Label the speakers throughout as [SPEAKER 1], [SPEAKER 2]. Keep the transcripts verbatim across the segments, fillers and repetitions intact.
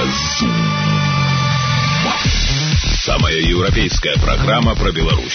[SPEAKER 1] Еўразум. Самая еўрапейская праграма пра Беларусь.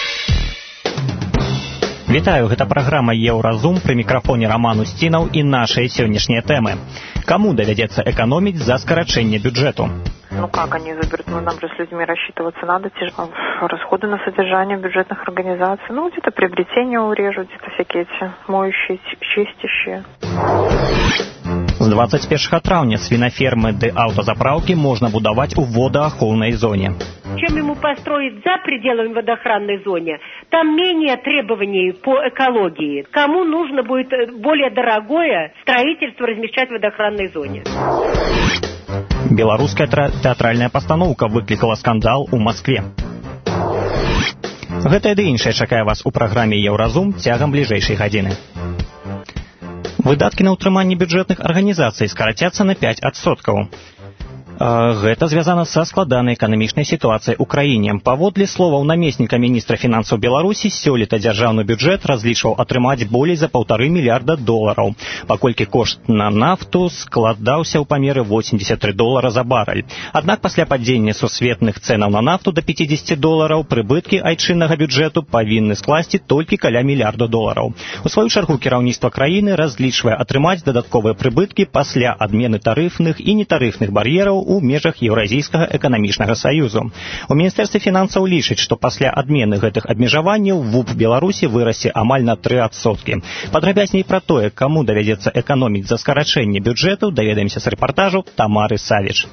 [SPEAKER 2] Вітаю, гэта праграма Еўразум, пры мікрафоне Роман Устінаў і нашыя сённяшнія тэмы. Кому давядзецца эканоміць за скарачэнне бюджэту?
[SPEAKER 3] Ну как они заберут? Ну, нам же с людьми рассчитываться надо. Те же расходы на содержание бюджетных организаций. Ну, где-то приобретения урежут, где-то всякие эти моющие, чистящие.
[SPEAKER 2] З двадцать первого траўня свинофермы ды аўтазапраўкі можна будаваць у водоахоўнай зоне.
[SPEAKER 4] Чем ему построить за пределами водоохранной зоны, там менее требований по экологии. Кому нужно будет более дорогое строительство размещать в водоохранной зоне?
[SPEAKER 2] Беларуская тэатральная пастаноўка выклікала скандал у Москве. Гэтае ды іншае чакае вас у праграме Еўразум цягам бліжэйшай гадзіны. Выдаткі на ўтрыманне бюджэтных арганізацый скарацяцца на пяць адсоткаў. Гэта звязана са складанай эканамічнай сітуацыяй у краіне. Паводле словаў намесніка міністра фінансаў Беларусі, сёлета дзяржаўны бюджэт разлічваў атрымаць болей за паўтары мільярда долараў, паколькі кошт на нафту складаўся ў памеры восемьдесят три долара за барэль. Аднак пасля падзення сусветных цэнаў на нафту да пятьдесят долараў прыбыткі айчыннага бюджэту павінны скласці толькі каля мільярда долараў. У сваю чаргу кіраўніцтва краіны разлічвае атрымаць дадатковыя прыбыткі пасля адмены тарыфных і нетарыфных бар'ераў у межах Еўразійскага эканамічнага саюзу. У Міністэрстве фінансаў лічыць, што пасля адмены гэтых абмежаванняў ВУП Беларусі вырасце амаль на тры адсоткі. Падрабязней пра тое, каму давядзецца эканоміць за скарачэнне бюджэту, даведаемся з рэпартажу Тамары Савіч.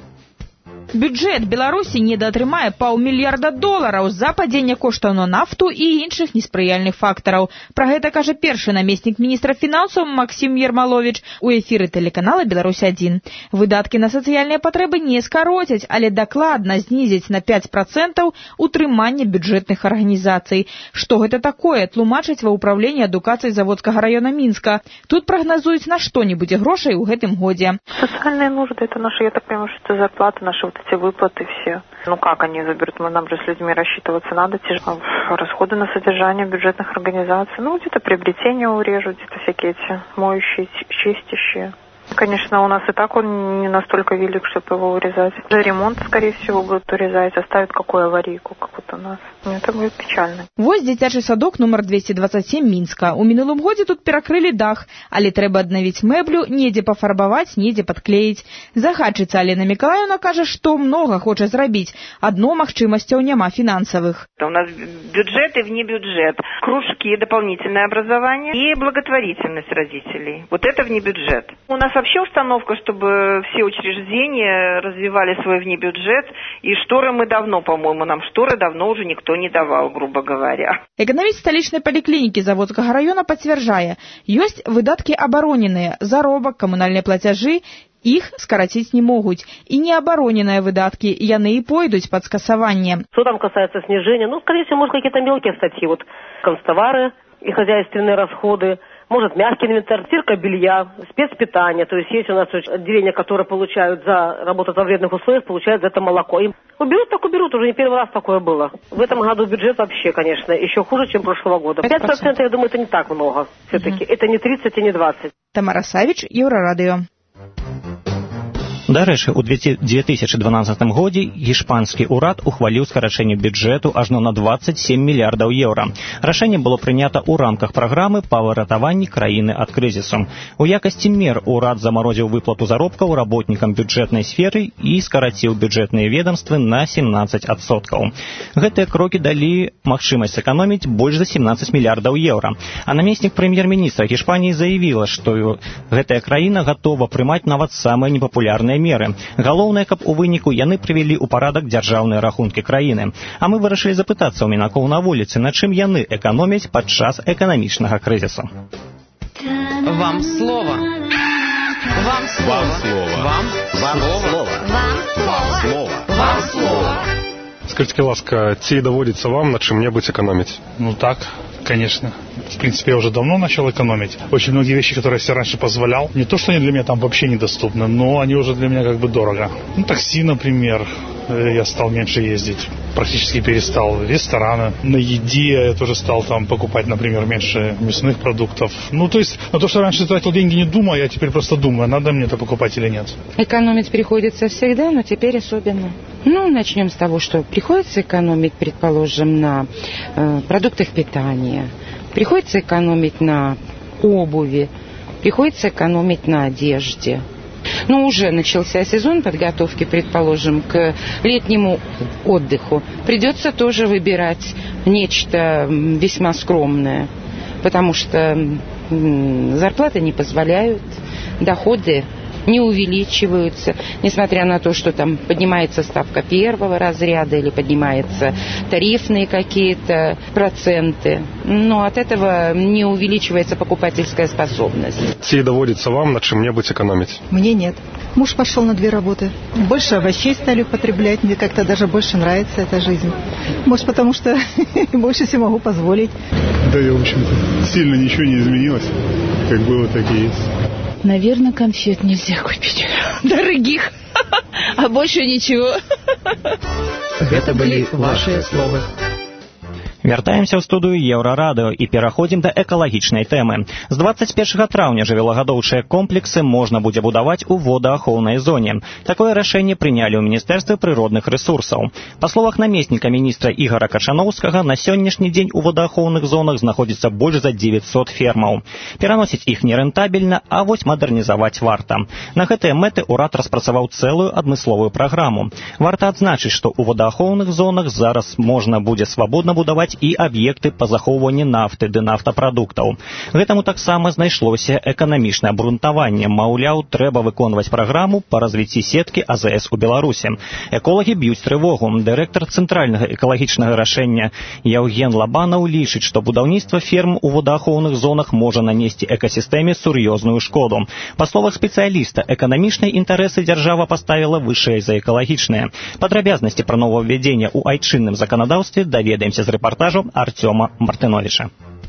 [SPEAKER 5] Бюджэт Беларусі недаатрымае паўмільярда долараў за падзенне коштаў на нафту і іншых неспрыяльных фактараў. Пра гэта кажа першы намеснік міністра фінансаў Максім Ермаловіч у эфіры тэлеканала Беларусь адзін. Выдаткі на сацыяльныя патрэбы не скароцяць, але дакладна знізяць на пяць працэнтаў утрыманне бюджэтных арганізацый. Што гэта такое, тлумачаць ва ўпраўленні адукацыі Заводскага раёна Мінска. Тут прагназуюць, на што не будзе грошай у гэтым годзе.
[SPEAKER 3] Социальные нужды, это наши, я так понимаю, что это зарплаты наши, вот эти выплаты все. Ну как они заберут? Мы, нам же с людьми рассчитываться надо. Те же расходы на содержание бюджетных организаций. Ну, где-то приобретения урежут, где-то всякие эти моющие, чистящие. Конечно, у нас и так он не настолько велик, чтобы его урезать. За ремонт, скорее всего, будут урезать, оставят какую аварийку, как вот у нас. Это будет печально.
[SPEAKER 5] Вось дзіцячы садок нумар двести двадцать семь Мінска. У мінулым годзе тут перакрылі дах, але трэба аднавіць мэблю, недзе пафарбаваць, недзе падклеіць. Загадчыца Алена Мікалаевна кажа, што многа хоча зрабіць, адно магчымасцяў няма фінансавых.
[SPEAKER 6] У нас бюджет и вне бюджет, кружки, дополнительное образование и благотворительность родителей. Вот это вне бюджет. У нас вообще установка, чтобы все учреждения развивали свой внебюджет, и шторы мы давно, по-моему, нам шторы давно уже никто не давал, грубо говоря.
[SPEAKER 5] Эканаміст сталічнай паліклінікі Заводскага раёна пацвярджае, ёсць выдаткі абароненыя, заробак, камунальныя плацяжы, іх скараціць не могуць. И неабароненыя выдаткі, яны і пойдуць пад скасаванне.
[SPEAKER 4] Что там касается снижения? Ну, скорее всего, может, какие-то мелкие статьи, вот констовары и хозяйственные расходы. Может, мягкий инвентарь, стирка белья, спецпитание. То есть есть у нас отделения, которые получают за работу во вредных условиях, получают за это молоко. И уберут, так уберут. Уже не первый раз такое было. В этом году бюджет вообще, конечно, еще хуже, чем прошлого года. пять процентов, я думаю, это не так много. Все-таки угу. Это не тридцать и не двадцать.
[SPEAKER 5] Тамара Савіч, Еўрарадыё.
[SPEAKER 2] Дарэчы, у две тысячи дванадцатым годзе іспанскі ўрад ухваліў скарачэнне бюджэту ажно на двадцать семь мільярдаў еўра. Рашэнне было прынята ў рамках праграмы па выратаванні краіны ад крызісу. У якасці мер ўрад замарозіў выплату заробкаў работнікам бюджэтнай сферы і скараціў бюджэтныя ведомствы на семнадцать адсоткаў. Гэтыя крокі далі магчымасць эканоміць больш за семнадцать мільярдаў еўра. А намеснік прэм'ер-міністра Іспаніі заявіла, што гэтая краіна гатова прымаць нават самыя непапулярныя меры. Галоўнае, каб у выніку яны прывялі ў парадак дзяржаўныя рахункі краіны. А мы вырашылі запытацца ў мінакоў на вуліцы, на чым яны эканомяць падчас эканамічнага крызісу.
[SPEAKER 7] Вам слово. Вам слово. Вам слово. Вам слово. Вам слово.
[SPEAKER 8] Скажите, ласка, ці доводится вам на чем-нибудь экономить?
[SPEAKER 9] Ну так, конечно. В принципе, я уже давно начал экономить. Очень многие вещи, которые я себе раньше позволял, не то, что они для меня там вообще недоступны, но они уже для меня как бы дорого. Ну, такси, например, я стал меньше ездить. Практически перестал. Рестораны. На еде я тоже стал там покупать, например, меньше мясных продуктов. Ну, то есть, на то, что раньше тратил деньги не думая, я теперь просто думаю, надо мне это покупать или нет.
[SPEAKER 10] Экономить приходится всегда, но теперь особенно. Ну, начнем с того, что приходится экономить, предположим, на э, продуктах питания. Приходится экономить на обуви. Приходится экономить на одежде. Ну, уже начался сезон подготовки, предположим, к летнему отдыху. Придется тоже выбирать нечто весьма скромное, потому что зарплаты не позволяют, доходы не увеличиваются, несмотря на то, что там поднимается ставка первого разряда или поднимаются тарифные какие-то проценты, но от этого не увеличивается покупательская способность.
[SPEAKER 8] Те доводится вам, на чем мне быть экономить?
[SPEAKER 11] Мне нет. Муж пошел на две работы. Больше овощей стали употреблять, мне как-то даже больше нравится эта жизнь. Может, потому что больше себе могу позволить.
[SPEAKER 12] Да, я, в общем-то, сильно ничего не изменилось. Как было, так и есть.
[SPEAKER 13] Наверное, конфет нельзя купить. Дорогих. А больше ничего.
[SPEAKER 14] Это были ваши словы.
[SPEAKER 2] Вяртаемся ў студыю Еўрарадыо і пераходзім да экалагічнай тэмы. З двадцать первого траўня жывёлагадоўчыя комплексы можна будзе будаваць у водаахоўнай зоне. Такое рашэнне прынялі ў Міністэрстве прыродных рэсурсаў. Па словах намесніка міністра Ігора Качаноўскага, на сённяшні дзень у водаахоўных зонах знаходзіцца больш за девятьсот фермаў. Пераносіць іх нерэнтабельна, а вось мадэрнізаваць варта. На гэтыя мэты ўрад распрацаваў цэлую адмысловую праграму. Варта адзначыць, што ў водаахоўных зонах зараз можна будзе свабодна будаваць і аб'екты па захоўванні нафты ды нафтапрадуктаў. Гэтаму таксама знайшлося эканамічнае абгрунтаванне. Маўляў, трэба выконваць праграму па развіцці сеткі А З С у Беларусі. Эколагі б'юць трывогу. Дырэктар цэнтральнага экалагічнага рашэння Яўген Лабанаў лічыць, што будаўніцтва ферм у водаахоўных зонах можа нанесці экасістэме сур'ёзную шкоду. Па словах спецыяліста, эканамічныя інтарэсы дзяржава паставіла вышэй за экалагічныя. Падрабязнасці пра новаўвядзенне ў айчынным заканадаўстве даведаемся з рэпартажу Артема Мартыновича.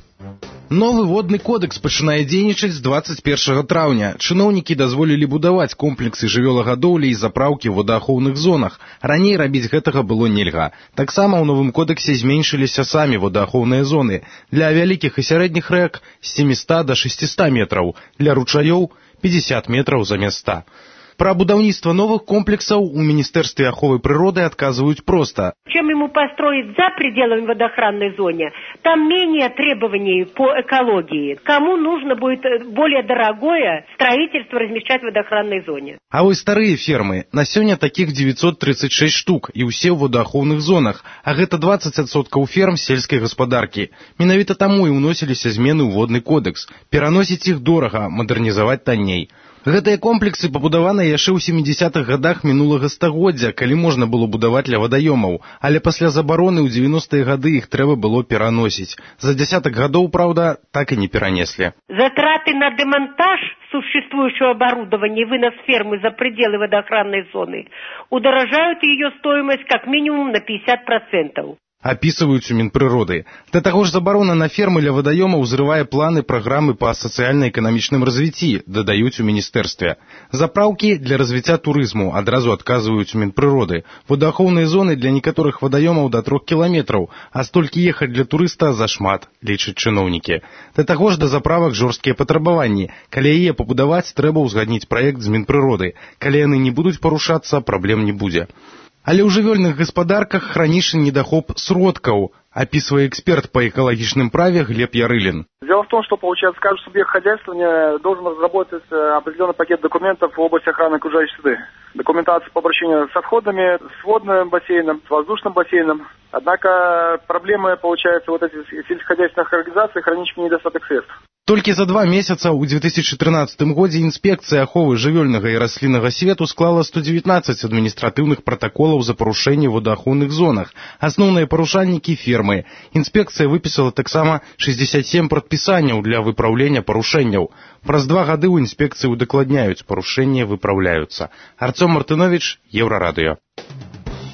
[SPEAKER 15] Новы водны кодекс пачынае дзейнічаць з двадцать первого траўня. Чыноўнікі дазволілі будаваць комплексы жывёлагадоўлі і запраўкі ў водаахоўных зонах. Раней рабіць гэтага было нельга. Таксама ў новым кодексе зменшыліся самі водаахоўныя зоны. Для вялікіх і сярэдніх рэк з семисот до шестисот метраў, для ручаёў пятьдесят метраў замест ста. Про будаўніцтва новых комплексаў у Министерстве аховы природы отказывают просто.
[SPEAKER 16] Чем ему построить за пределами водоохранной зоны, там менее требований по экологии. Кому нужно будет более дорогое строительство размещать в водоохранной зоне?
[SPEAKER 15] А вось старые фермы. На сёння таких девятьсот тридцать шесть штук и ўсе ў водаахоўных зонах, а гэта двадцать адсоткаў ферм сельскай гаспадаркі. Менавіта таму і ўносіліся змены ў водны кодекс. Пераносіць іх дорага, мадэрнізаваць танней. Гэтыя комплексы пабудаваныя яшчэ ў семидесятых годах мінулага стагоддзя, калі можна было будаваць ля вадаёмаў, але пасля забароны ў девяностыя гады іх трэба было пераносіць. За десяток годов, правда, так и не перанеслі.
[SPEAKER 16] Затраты на демонтаж существующего оборудования и вынос фермы за пределы водоохранной зоны удорожают ее стоимость как минимум на пятьдесят процентов.
[SPEAKER 15] Описываюць у Мінпрыроды. Да таго ж забарона на фермы ля вадаёмаў зрывае планы праграмы па сацыяльна-эканамічным развіцці, дадаюць у міністэрстве. Запраўкі для развіцця турызму адразу адказваюць у Мінпрыроды. Водаахоўныя зоны для некаторых вадаёмаў да трох кіламетраў, а столькі ехаць для турыста зашмат, лічаць чыноўнікі. Да таго ж да заправак жорсткія патрабаванні. Калі яе пабудаваць, трэба ўзгадніць праект з Мінпрыроды. Калі яны не будуць парушацца, праблем не будзе. Але ў жывёльных гаспадарках хранічны недахоп сродкаў, описывая эксперт по экологичным праве Глеб Ярылин.
[SPEAKER 17] Дело в том, что, получается, каждый субъект хозяйствования должен разработать определенный пакет документов в области охраны окружающей среды. Документация по обращению с отходами, с водным бассейном, с воздушным бассейном. Однако проблемы, получается, вот этих сельскохозяйственных организаций хронический недостаток средств.
[SPEAKER 15] Толькі за два месяца ў две тысячи тринадцатым годзе інспекцыя аховы жывёльнага і расліннага свету склала сто девятнадцать адміністратыўных пратаколаў за парушэнне ў водаахоўных зонах. Асноўныя парушальнікі фермы. Інспекцыя выпісала таксама шестьдесят семь прадпісанняў для выпраўлення парушэнняў. Праз два гады ў інспекцыі удакладняюць, парушэнні выпраўляюцца. Артем Мартынович, Еўрарадыё.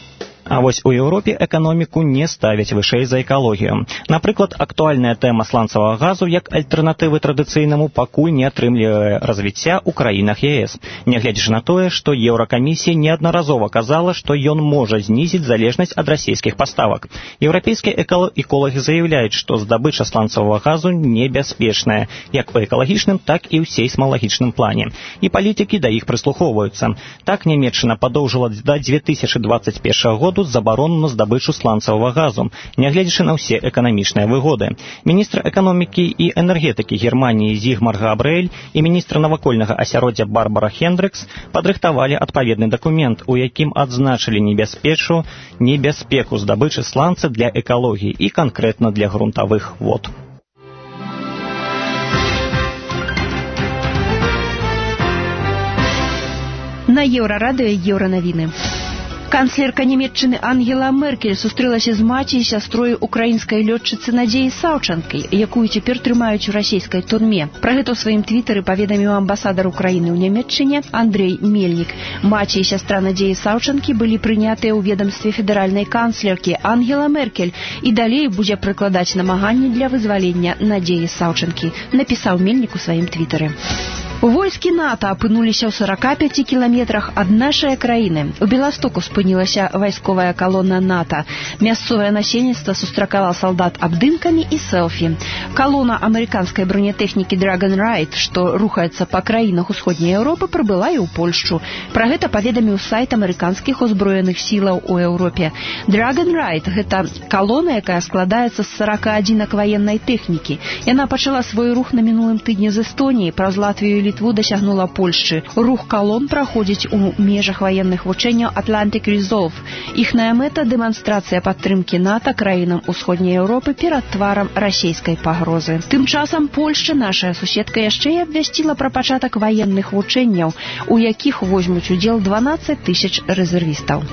[SPEAKER 2] А вось у Еўропе эканоміку не ставяць вышэй за экалогію. Напрыклад, актуальная тэма сланцавага газу як альтэрнатывы традыцыйнаму пакуль не атрымлівае развіцця ў краінах е эс. Нягледзячы на тое, што Еўракамісія неаднаразова казала, што ён можа знізіць залежнасць ад расійскіх паставак. Еўрапейскія эколагі заяўляюць, што здабыча сланцавага газу небяспечная, як па экалагічным, так і ў сейсмалагічным плане. І палітыкі да іх прыслухоўваюцца. Так Нямецчына падоўжыла да дзве тысячы дваццаць першага году забарону на здабычу сланцавага газу, нягледзячы на ўсе эканамічныя выгоды. Міністр эканомікі і энергетыкі Германіі Зігмар Габрыэль і міністр навакольнага асяроддзя Барбара Хендрыкс падрыхтавалі адпаведны дакумент, у якім адзначылі небяспечу, небяспеку здабычы сланца для экалогіі і канкрэтна для грунтавых вод.
[SPEAKER 18] На Еўрарадыё Еўранавіны. Канцлерка Нямецчыны Ангела Меркель сустрэлася з маці і сястрой украінскай лётчыцы Надзеі Саўчанкай, якую цяпер трымаюць у расійскай турме. Пра гэта ў сваім твітары паведаміў амбасадар Украіны ў Нямецчыне Андрей Мельнік. Маці і сястра Надзеі Саўчанкі былі прынятыя ў ведамстве федэральнай канцлеркі Ангела Меркель і далей будзе прыкладаць намаганні для вызвалення Надзеі Саўчанкі, напісаў Мельнік у сваім твітары. Войскі НАТО апынуліся ў сарака пяці кіламетрах ад нашай краіны. У Беластоку спынілася вайсковая калона НАТО. Мясцовае насельніцтва сустракала салдат абдымкамі і селфі. Калона амерыканскай бронетэхнікі Dragon Ride, што рухаецца па краінах усходняй Еўропы, прыбыла і ў Польшчу. Пра гэта паведаміў сайт амерыканскіх узброеных сілаў у Еўропе. Dragon Ride – гэта калона, якая складаецца з сарака адзінак ваеннай тэхнікі. Яна пачала свой рух на мінулым тыдні з Эстоніі, праз Латвію і Літву дасягнула Польшчы. Рух калон праходзіць у межах ваенных вучэнняў Atlantic Resolve. Іхная мэта – дэманстрацыя падтрымкі НАТО краінам усходняй Еўропы перад тварам расійскай пагрозы. Тым часам Польшча, нашая суседка, яшчэ і абвясціла пра пачатак ваенных вучэнняў, у якіх возьмуць удзел дванаццаць тысяч рэзервістаў.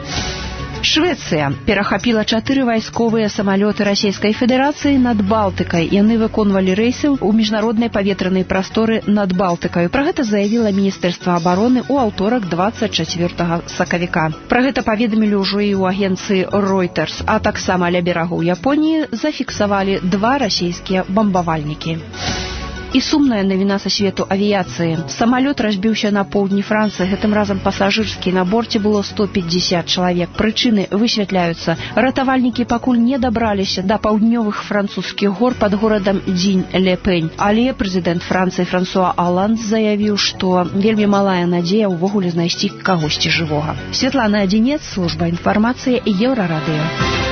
[SPEAKER 18] Швецыя перахапіла чатыры вайсковыя самалёты Расійскай Федэрацыі над Балтыкай. Яны выконвалі рэйсы ў міжнароднай паветранай прасторы над Балтыкай. Пра гэта заявіла Міністэрства абароны ў аўторак дваццаць чацвёртага сакавіка. Пра гэта паведамілі ўжо і ў агенцыі Reuters, а таксама ля берагоў Японіі зафіксавалі два расійскія бамбавальнікі. І сумная навіна са свету авіяцыі. Самалёт разбіўся на поўдні Францыі. Гэтым разам пасажырскі, на борце было сто пятьдесят чалавек. Прычыны высвятляюцца. Ратавальнікі пакуль не дабраліся да паўднёвых французскіх гор пад горадам Дзінь-ле-Пень. Але прэзідэнт Францыі Франсуа Оланд заявіў, што вельмі малая надзея ўвогуле знайсці кагосьці жывога. Святлана Адзінец, служба інфармацыі Еўрарадыё.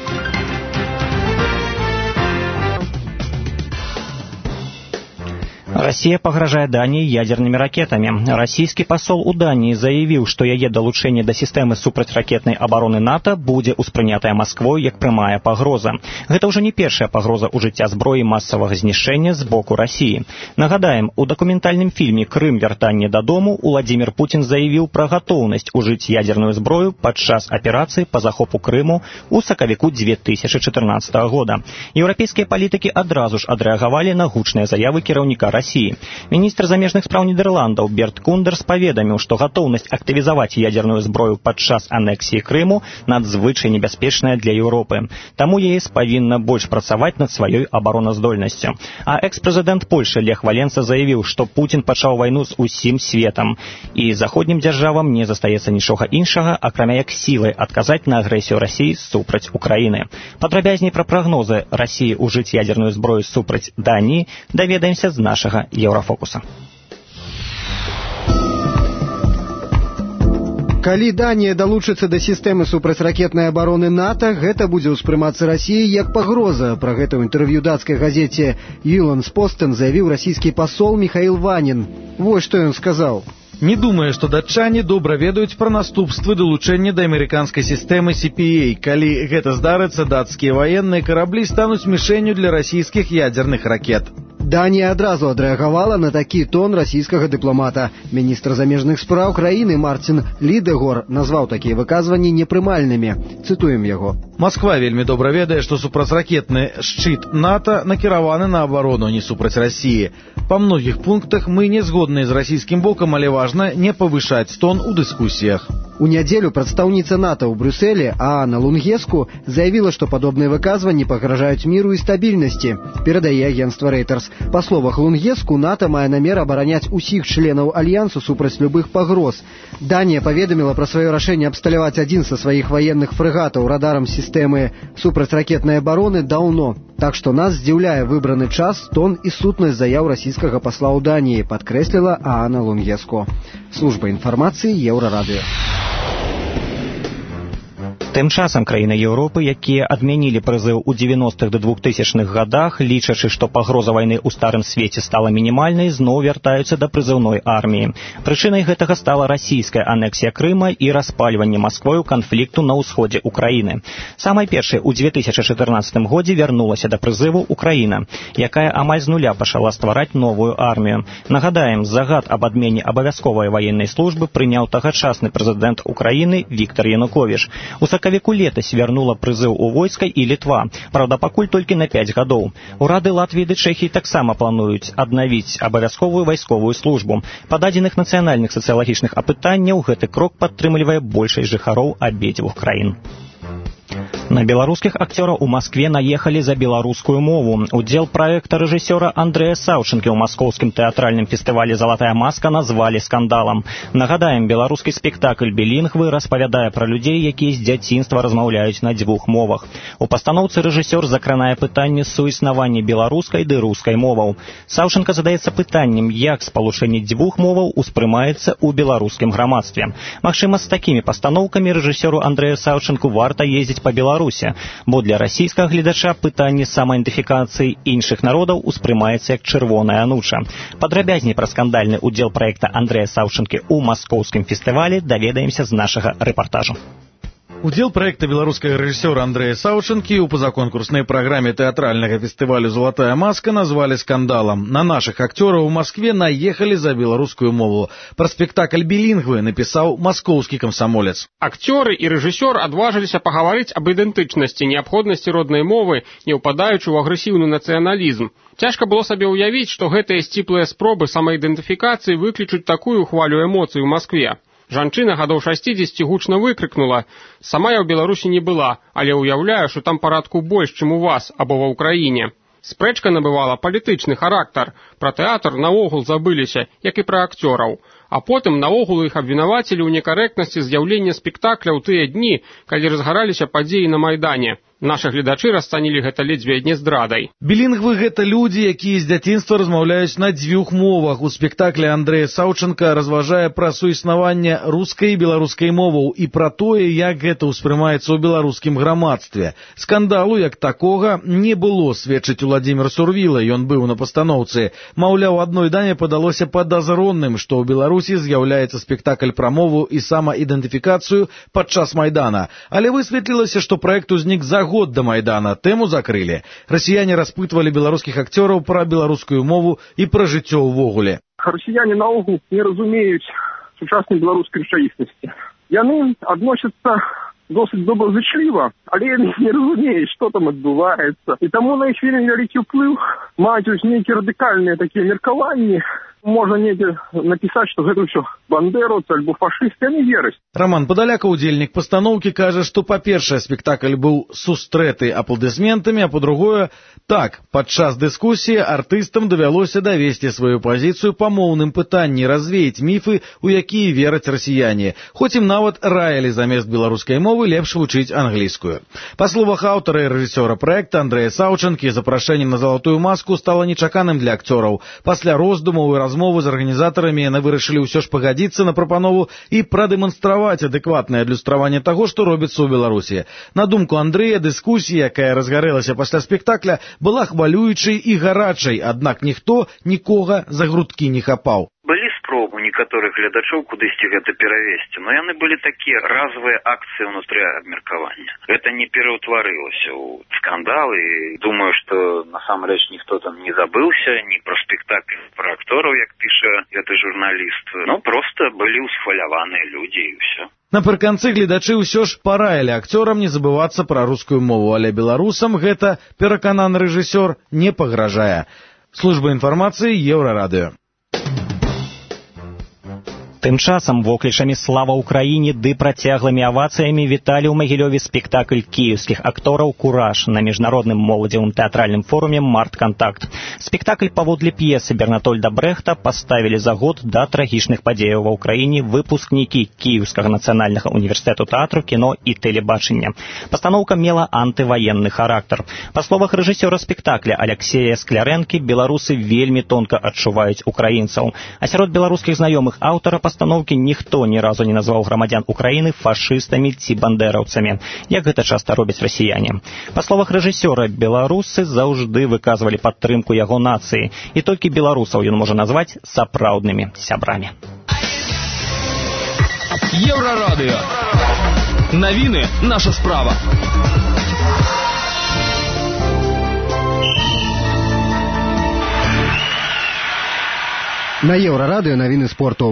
[SPEAKER 2] Россия пагражае Дании ядерными ракетами. Российский посол у Дании заявил, что яе долучение до системы супрацьракетной обороны НАТО будет успрынятая Москвой як прямая пагроза. Гэта уже не первая пагроза у жыцця зброі массового знішчэння з боку России. Нагадаем, у документальном фильме «Крым. Вяртанне дадому» Владимир Путин заявил про готовность ужить ядерную зброю падчас операции по захопу Крыму у сакавіку две тысячи четырнадцатого года. Европейские политики адразу ж адрэагавалі на гучныя заявы кіраўніка России. Министр замежных спраў Нідерландаў Берт Кундерс паведаміў, што гатоўнасць актывізаваць ядерную зброю падчас анексіі Крыму надзвычай небяспечная для Еўропы. Таму ЕС павінна больш працаваць над сваёй абароназдольнасцю. А экс-прэзідэнт Польшчы Лех Валенса заявіў, што Путін пачаў вайну з усім светам, і заходнім дзяржавам не застаецца нічога іншага, акрамя як сілай адказаць на агрэсію Расіі супраць Украіны. Падрабязней пра прагнозы Расіі ужыць ядерную зброю супраць Даніі даведаемся з нашага Еўрафокуса.
[SPEAKER 19] Калі Данія далучыцца да сістэмы супрацьракетнай абароны НАТО, гэта будзе ўспрымацца Расіяй як пагроза. Пра гэта ў інтэрв'ю дацкай газеце «Юландспостен» заявіў расійскі пасол Михаил Ванін. Вось што ён сказаў.
[SPEAKER 20] Не думаю, што датчане добра ведаюць пра наступствы далучэння да амерыканскай сістэмы Си Пі Эй. Калі гэта здарыцца, дацкія ваенныя караблі стануць мішэнню для расійскіх ядзерных ракет.
[SPEAKER 19] Данія адразу адрэагавала на такі тон расійскага дыпламата. Міністр замежных спраў краіны Мартин Лідэгор назваў такія выказванні непрымальнымі. Цытуем яго.
[SPEAKER 20] Москва вельмі добра ведае, што супрацьракетны шчыт НАТО накіраваны на абарону, не супраць Расіі. Па многіх пунктах мы не згодныя з расійскім бокам, але важна не павышаць тон у дыскусіях.
[SPEAKER 19] У нядзелю прадстаўніца НАТО ў Брюсселе Аана Лунгеску заявіла, што падобныя выказванні пагражаюць міру і стабільнасці, перадае агенцтва Reuters. Па словах Лунгеску, НАТО мае намер абараняць усіх членаў альянсу супраць любых пагроз. Данія паведаміла пра сваё рашэнне абсталяваць адзін са сваіх ваенных фрэгатаў радарам сістэмы супрацьракетнай абароны даўно. Так што нас здзіўляе выбраны час, тон і сутнасць заяў расійскага пасла ў Даніі, падкрэсліла Аана Лунгеску. Служба інфармацыі Еўрарадыё.
[SPEAKER 2] Тым часам краіны Еўропы, якія адмянілі прызыў у дзевяностых да двухтысячных гадах, лічачы, што пагроза вайны ў старым свеце стала мінімальнай, зноў вяртаюцца да прызыўной арміі. Прычынай гэтага стала расійская анексія Крыма і распальванне Масквою канфлікту на ўсходзе ўкраіны. Самай першай у две тысячы чатырнаццатым годзе вярнулася да прызыву Украіна, якая амаль з нуля пачала ствараць новую армію. Нагадаем, загад аб адмене абавязковай ваеннай службы прыняў тагачасны прэзідэнт Украіны Віктар Януковіч. У сакавіку летась вярнула прызыў у войска і Літва, правда, пакуль толькі на пяць гадоў. Урады Латвіі ды Чэхіі таксама плануюць аднавіць абавязковую вайсковую службу. Па дадзеных нацыянальных сацыялагічных апытанняў гэты крок падтрымлівае большасць жыхароў абедзвюх краін. На беларускіх акцёраў у Маскве наехалі за беларускую мову. Удзел праекта рэжысёра Андрэя Саўчынкі ў маскоўскім тэатральным фестывалі «Залатая маска» назвалі скандалам. Нагадаем, беларускі спектакль «Білінгвы» распавядае пра людзей, якія з дзяцінства размаўляюць на дзвюх мовах. У пастаноўцы рэжысёр закранае пытанне суіснавання беларускай ды рускай моваў. Саўчынка задаецца пытаннем, як спалучэнне дзвюх моваў успрымаецца ў беларускім грамадстве. Магчыма, з такімі пастаноўкамі рэжысёру Андрэю Саўчынку варта ездзіць па Беларусі, бо для расійскага гледача пытанне самаідэнтыфікацыі іншых народаў успрымаецца як чырвоная ануча. Падрабязней пра скандальны ўдзел праекта Андрэя Саўчынкі ў маскоўскім фестывалі даведаемся з нашага рэпартажу.
[SPEAKER 20] Удзел проекта беларускага рэжысёра Андрэя Саўчынкі ў пазаконкурснай праграме тэатральнага фестывалю «Золотая маска» назвалі скандалам. На нашых акцёраў у Маскве наехалі за беларускую мову. Пра спектакль «Білінгвы» напісаў маскоўскі камсамолец.
[SPEAKER 21] Акцёры і рэжысёр адважыліся пагаварыць аб ідэнтычнасці, неабходнасці роднай мовы, не ўпадаючы ў агрэсіўны нацыяналізм. Цяжка было сабе ўявіць, што гэтыя сціплыя спробы самаідэнтыфікацыі выклічуць такую хвалю эмоцый у Маскве. Жанчына гадоў шасцідзесяці гучна выкрыкнула: «Сама я ў Беларусі не была, але ўяўляю, што там парадку больш, чым у вас або ва ўкраіне». Спрэчка набывала палітычны характар. Пра тэатр наогул забыліся, як і пра акцёраў. А потым наогул іх абвінавацілі ў некарэктнасці з'яўлення спектакля ў тыя дні, калі разгараліся падзеі на Майдане. Нашы гледачы расцанілі гэта ледзьве не здрадай.
[SPEAKER 20] Білінгвы — гэта людзі, якія з дзяцінства размаўляюць на дзвюх мовах. У спектаклі Андрэя Саўчынка разважае пра суіснаванне рускай і беларускай моваў і пра тое, як гэта ўспрымаецца ў беларускім грамадстве. Скандалу як такога не было, сведчыць Уладзімір Сурвіла, ён быў на пастаноўцы. Маўляў, адной даме падалося падазронным, што ў Беларусі з'яўляецца спектакль пра мову і самаідэнтыфікацыю падчас Майдана. Але высветлілася, што праект узнік за год до Майдана, тэму закрылі. Расіяне распытвалі беларускіх акцёраў пра беларускую мову і пра жыццё ўвогуле.
[SPEAKER 17] Расіяне наогул не разумеюць сучаснай беларускай рэчаіснасці. Яны адносяцца досыць добразычліва, але яны не разумеюць, што там адбываецца. І таму на іх вельмі вялікі ўплыў маюць нейкія радыкальныя такія меркаванні. Можна недзе напісаць, што гэта ўсё бандеровцы альбо фашысты, а не вераць.
[SPEAKER 20] Роман Падаляка, удзельнік пастаноўкі, кажа, што, па-першае, спектакль быў сустрэты апладысментамі, а па-другое, так, падчас дыскусіі артыстам давялося давесці сваю пазіцыю па моўным пытанні, развеяць міфы, у якія вераць расіяне, хоць ім нават раялі замест беларускай мовы лепш вучыць англійскую. Па словах аўтара і рэжысёра праекта Андрэя Саўчынкі, запрашэнне на «Залатую маску» стала нечаканым для акцёраў. Пасля роздумаў і размовы з арганізатарамі яны вырашылі ўсё ж пагадзіцца на прапанову і прадэманстраваць адэкватнае адлюстраванне таго, што робіцца ў Беларусі. На думку Андрэя, дыскусія, якая разгарэлася пасля спектакля, была хвалюючай і гарачай, аднак ніхто нікога за грудкі не хапаў.
[SPEAKER 22] Былі спробы некаторых гледачоў кудысьці гэта перавесці, но яны былі такія разовыя акцыі ўнутры абмеркавання. Гэта не пераўтварылася ў скандал, і думаю, што насамрэч ніхто там не забыўся, ні пра спектакль, пра актораў, як піша гэты журналіст. Ну, проста былі ўсхваляваныя людзі і ўсё.
[SPEAKER 20] Напрыканцы гледачы ўсё ж параілі акцёрам не забывацца пра рускую мову, але беларусам гэта, перакананы рэжысёр, не пагражае. Служба інфармацыі Еўрарадыё.
[SPEAKER 2] Тым часам воклічамі слава Украіне ды працяглымі авацыямі віталі ў Магілёве спектакль кіеўскіх актораў «Кураж» на міжнародным моладзевым тэатральным форуме «Март-Кантакт». Спектакль паводле п'есы Бернатольда Брэхта паставілі за год да трагічных падзеяў ва ўкраіне выпускнікі Кіеўскага нацыянальнага універсітэту тэатру, кіно і тэлебачання. Пастаноўка мела антываенны характар. Па словах рэжысёра спектакля Алексея Склярэнкі, беларусы вельмі тонка адчуваюць украінцаў. А сярод беларускіх знаёмых аўтара пастаноўкі ніхто ні разу не назваў грамадзян Украіны фашыстамі ці бандераўцамі, як гэта часта робяць расіяне. Па словах рэжысёра, беларусы заўжды выказвалі падтрымку яго нацыі, і толькі беларусаў ён можа назваць сапраўднымі сябрамі.
[SPEAKER 1] Еўрарадыё. Навіны наша справа.
[SPEAKER 19] На Еўрарадыё навіны спорту.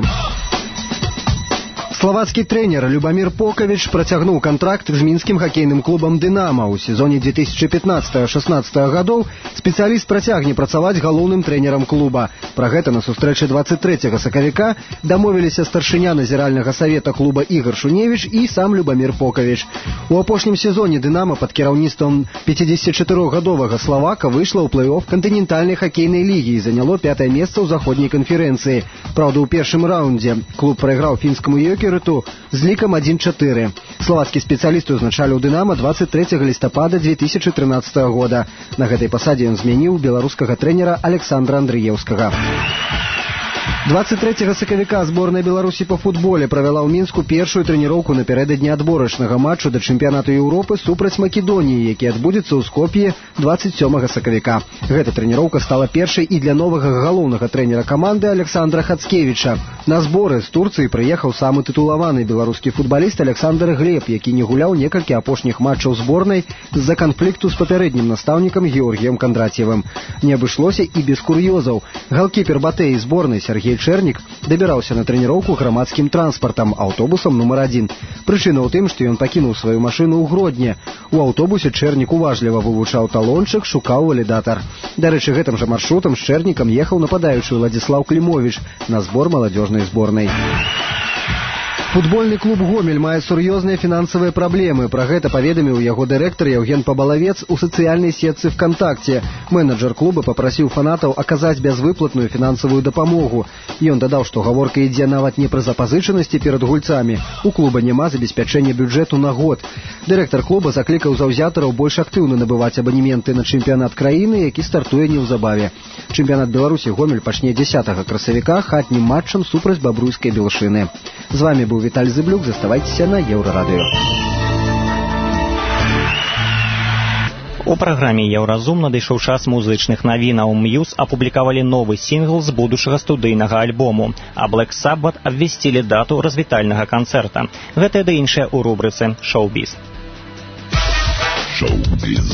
[SPEAKER 19] Словацкі трэнер Любамир Покавіч працягнуў кантракт з мінскім хакейным клубам «Дынама». У сезоне две тысячи пятнадцатого — шестнадцатого гадоў спецыяліст працягне працаваць галоўным трэнерам клуба. Пра гэта на сустрэчы двадцать третьего сакавіка дамовіліся старшыня назіральнага савета клуба Ігор Шуневіч і сам Любамир Покавіч. У апошнім сезоне «Дынама» пад кіраўніцтвам пятидесятичатырохгадовага славака выйшла ў плэй-офф кантынентальнай хакейнай лігі і заняло пятае месца ў заходняй канферэнцыі. Праўда, у першым раўндзе клуб прайграў фінскаму «Йокеру» з лікам один чатыры. Славацкі спецыяліст узначаліў «Дынама» двадцать третьего лістапада две тысячи тринадцатого года. На гэтай пасадзе ён змяніў беларускага трэнера Александра Андрыеўскага. двадцать третьего сакавіка зборная Беларусі па футболе правяла ў Мінску першую трэніроўку напярэдадні адборачнага матчу да чэмпіянату Еўропы супраць Македоніі, які адбудзецца ў Скоп'і двадцать сёмага сакавіка. Гэта трэніроўка стала першай і для новага галоўнага трэнера каманды Александра Хацкевіча. На зборы з Турцыі прыехаў самы тытулаваны беларускі футбаліст Александр Глеб, які не гуляў некалькі апошніх матчаў зборнай з-за канфлікту з папярэднім настаўнікам Георгіем Кандратьевым. Не абышлося і без кур'ёзаў. Галкіпер Батэі зборнай Сергей Чэрнік дабіраўся на трэніроўку грамадскім транспартам, аўтобусам нумар адзін. Прычына ў тым, што ён пакінуў сваю машыну ў Гродні. У аўтобусе Чэрнік уважліва вывучаў талончык, шукаў валідатар. Дарэчы, гэтым жа маршрутам з Чэрнікам ехаў нападаючы Владзіслаў Клімовіч на збор маладзёжнай зборнай. Футбольны клуб «Гомель» мае сур'ёзныя фінансавыя праблемы. Пра гэта паведаміў яго дырэктар Яўген Пабалавец у сацыяльнай сетцы ВКонтакте. Менеджер клуба папрасіў фанатаў аказаць бязвыплатную фінансавую дапамогу. Ён дадаў, што гаворка ідзе нават не пра запазычанасці перад гульцамі. У клуба няма забеспячэння бюджэту на год. Дырэктар клуба заклікаў заўзятараў больш актыўна набываць абанементы на чэмпіянат краіны, які стартуе неўзабаве. Чэмпіянат Беларусі «Гомель» пачне дзесятага красавіка хатнім матчам супраць бабруйскай Белшыны. З вами быў Віталь Зыблюк, заставайцеся на Еўрарадыё.
[SPEAKER 2] У праграме «Еўразум» надышоў час музычных навінаў. Мьюз апублікавалі новы сінгл з будучага студыйнага альбому, а Black Sabbath абвясцілі дату развітальнага канцэрта. Гэтае ды іншае ў рубрыцы «Шоу-біз».
[SPEAKER 3] Шоу-біз.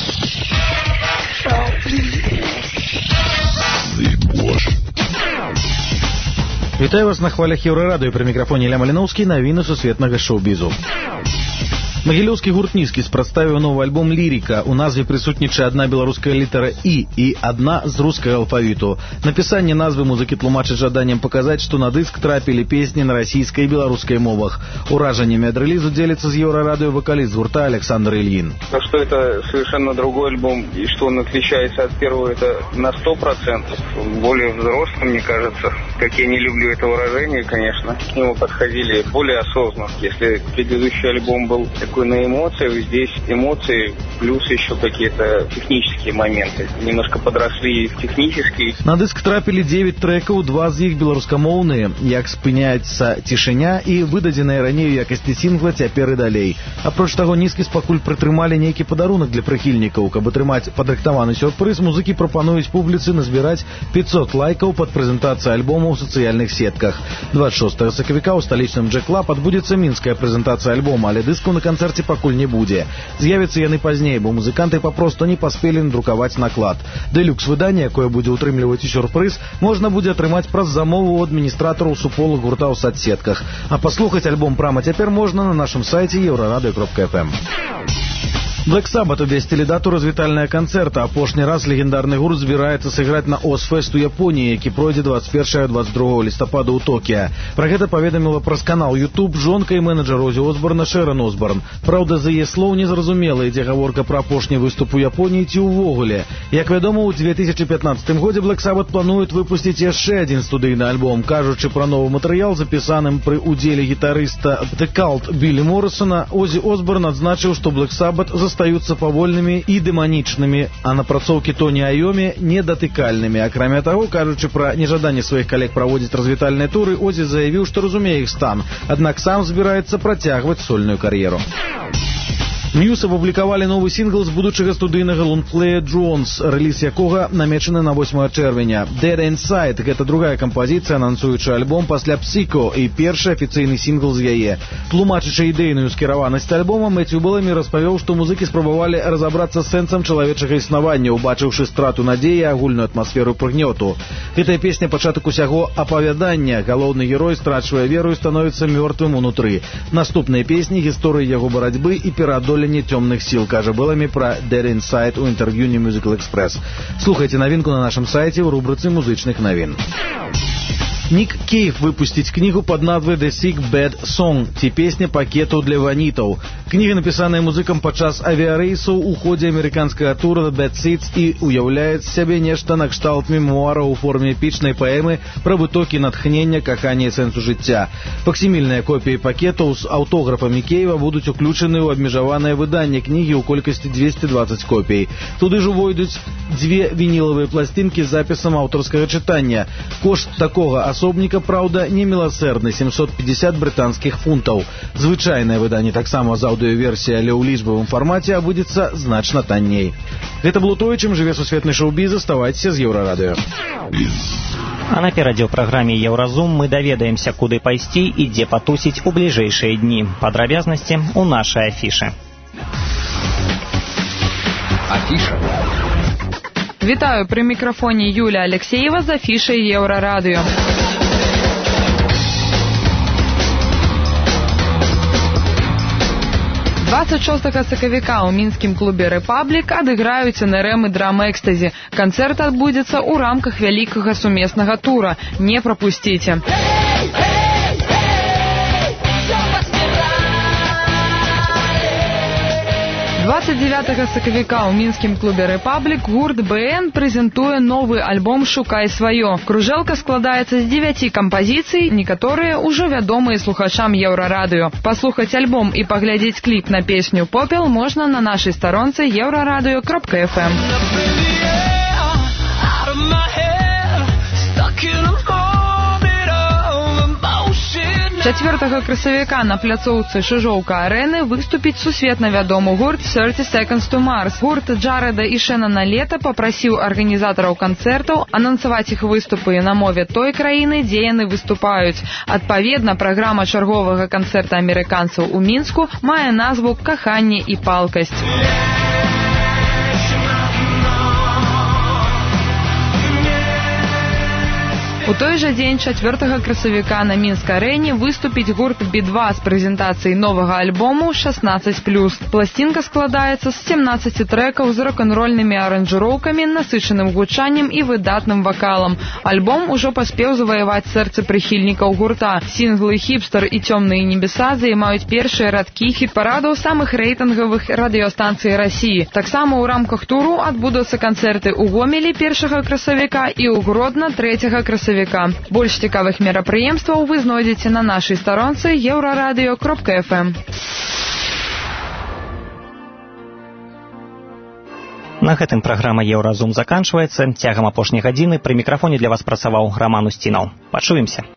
[SPEAKER 20] Вітаю вас на хвалях Еўрарадыё, пры мікрафоне Ілля Маліноўскі, навіны сусветнага шоу-бізу. Магілёўскі гурт «Нізкіс» прадставіў новы альбом «Ліріка». У назве прысутнічае адна беларуская літара «І» і адна з рускага алфавіту. Напісанне назвы музыкі тлумачыць жаданнем паказаць, што на дыск трапілі песні на расійскай і беларускай мовах. Уражаннямі ад рэлізу дзеліцца з Еўрарадыё вокаліст гурта Александр Ильин.
[SPEAKER 23] Что это совершенно другой альбом, и что он отличается от первого, это на сто процентов. Более взрослым, мне кажется. Как я не люблю это выражение, конечно. К нему подходили более осознанно. Если предыдущий альбом был такой на эмоциях, здесь эмоции плюс еще какие-то технические моменты. Немножко подросли технически.
[SPEAKER 20] На дыск трапілі девять трекаў, два з іх беларускамоўныя, як спыняецца цішыня і выдадзеная раней у якасці сінгла «Цяпер і далей». Апроч таго, «Нізкіс» пакуль прытрымалі нейкі падарунак для прыхільнікаў. Каб атрымаць падрыхтаваны сюрпрыз, музыкі прапануюць публіцы назбіраць пятьсот лайкаў пад прэзентацыяй альбома ў сацыяльных сетках. двадцать шостага сакавіка ў сталічным Джэк-Клаб адбудзецца мінская прэзентацыя альбома, але дыскаў на канцэрце пакуль не будзе. З'явяцца яны пазней, бо музыканты папросту не паспелі надрукаваць наклад. Дэлюкс выданне, якое будзе утрымліваць і сюрпрыз, можна будзе атрымаць праз замову ў адміністратараў суполак гурта ў садсетках. А паслухаць альбом прама цяпер можна на нашым сайце еўрарадыё кропка эф эм. Black Sabbath абвясцілі дату развітальнага канцэрта. Апошні раз легендарны гурт збіраецца сыграць на Озфест у Японіі, які пройдзе двадцать первого - двадцать другого лістапада ў Токіа. Пра гэта паведаміла праз канал YouTube жонка і менеджер Озі Осборна Шэрон Осборн. Праўда, за яе слоў незразумела, ідзе гаворка пра апошні выступ у Японіі ці ўвогуле. Як вядома, у две тысячи пятнадцатым годзе Black Sabbath плануюць выпусціць яшчэ адзін студыйны альбом. Кажучы пра новы матэрыял, запісаным пры удзеле гітарыста The Cult Білі Моррисона, Озі Осборн адзначыў, што Black Sabbath застаюцца павольнымі і дэманічнымі, а напрацоўкі Тоні Айомі недатыкальнымі. Акрамя таго, кажучы пра нежаданне сваіх калег праводзіць развітальныя туры, Озі заявіў, што разумее іх стан, аднак сам збіраецца працягваць сольную кар'еру. Мьюз апублікавалі новы сінгл з будучага студыйнага лонгплея «Drones», рэліз якога намечаны на восьмое чэрвеня. «Dead Inside» — гэта другая кампазіцыя, анансуючы альбом пасля «Psycho» і першы афіцыйны сінгл з яе. Тлумачачы ідэйную скіраванасць альбома, Мэцью Беламі распавёў, што музыкі спрабавалі разабрацца з сэнсам чалавечага існавання, убачыўшы страту надзеі і агульную атмасферу прыгнёту. Гэтая песня — пачатак усяго апавядання. Галоўны герой страчвае веру і становіцца мёртвым унутры. Наступныя песні — гісторыі яго барацьбы і пераадоленне темных сил, кажа Белами про Dead Inside у интервью New Musical Express. Слухайте новинку на нашем сайте в рубрице музычных новин. Ник Кейв выпусціць кнігу пад назвай «The Sick Bad Song» ці «Песня пакетаў для ванітаў». Кніга, напісаная музыкам падчас авіярэйсаў у ходзе амерыканскага тура «The Bad Seeds» і уяўляе з сябе нешта накшталт мемуара ў форме эпічнай паэмы пра вытокі натхнення, кахання і сэнсу жыцця. Факсімільныя копіі пакетаў з аўтографамі Кейва будуць уключаны ў абмежаванае выданне кнігі ў колькасці двести двадцать копій. Туды ж увойдуць дзве вінілавыя пласцінкі з запісам аўтарскага чытання. Кошт такога асобніка, праўда, не міласэрдны — семьсот пятьдесят брытанскіх фунтаў. Звычайнае выданне таксама з аўдыёверсіяй, але ў лічбавым фармаце абудзецца значна танней. Гэта было тое, чым жыве сусветны шоу-біз. Заставайцеся з Еўрарадыё.
[SPEAKER 2] А наперадзе ў праграме «Еўразум» мы даведаемся, куды пайсці і дзе патусіць у бліжэйшыя дні. Падрабязнасці ў нашай афішы.
[SPEAKER 1] Афіша.
[SPEAKER 5] Вітаю, пры мікрафоне Юля Алексеева з афішай Еўрарадыё. двадцать шостага сакавіка ў мінскім клубе «Рэпаблік» адыграюць эн эр эм і драма «Экстазі». Канцэрт адбудзецца ў рамках вялікага сумеснага тура. Не прапусціце. двадцать девятага сакавіка ў мінскім клубе «Рэпаблік» гурт бэ эн прэзентуе новы альбом «Шукай сваё». Кружэлка складаецца з дзевяці кампазіцый, некаторыя ўжо вядомыя слухачам Еўрарадыё. Паслухаць альбом і паглядзець кліп на песню «Попел» можна на нашай старонцы еўрарадыё кропка эф эм. чацвёртага красавіка на пляцоўцы Чыжоўка-арэны выступіць сусветна вядомы гурт thirty seconds to Mars. Гурт Джарэда і Шэнана Лета папрасіў арганізатараў канцэртаў анансаваць іх выступы на мове той краіны, дзе яны выступаюць. Адпаведна, праграма чарговага канцэрта амерыканцаў у Мінску мае назву «Каханне і палкасць». У той жа дзень чацвёртага красавіка на Мінск-арэне выступіць гурт би два з прэзентацыяй новага альбому шестнадцать плюс. Пласцінка складаецца з семнаццаці трэкаў з рок-н-рольнымі аранжыроўкамі, насычаным гучаннем і выдатным вакалам. Альбом ужо паспеў заваяваць сэрцы прыхільнікаў гурта. Сінглы «Хіпстер» і «Цёмныя небеса» займаюць першыя радкі хіт-парадаў самых рэйтынгавых радыёстанцый Расіі. Таксама ў рамках туру адбудуцца канцэрты ў Гомелі першага красавіка і ў Гродна трэцяга красавіка. Больш цікавых мерапрыемстваў вы знойдзеце на нашай старонцы еўрарадыё кропка эф эм.
[SPEAKER 2] На гэтым праграма «Еўразум» заканчваецца. Цягам апошняй гадзіны пры мікрафоне для вас працаваў Раман Усцінаў. Пачуемся.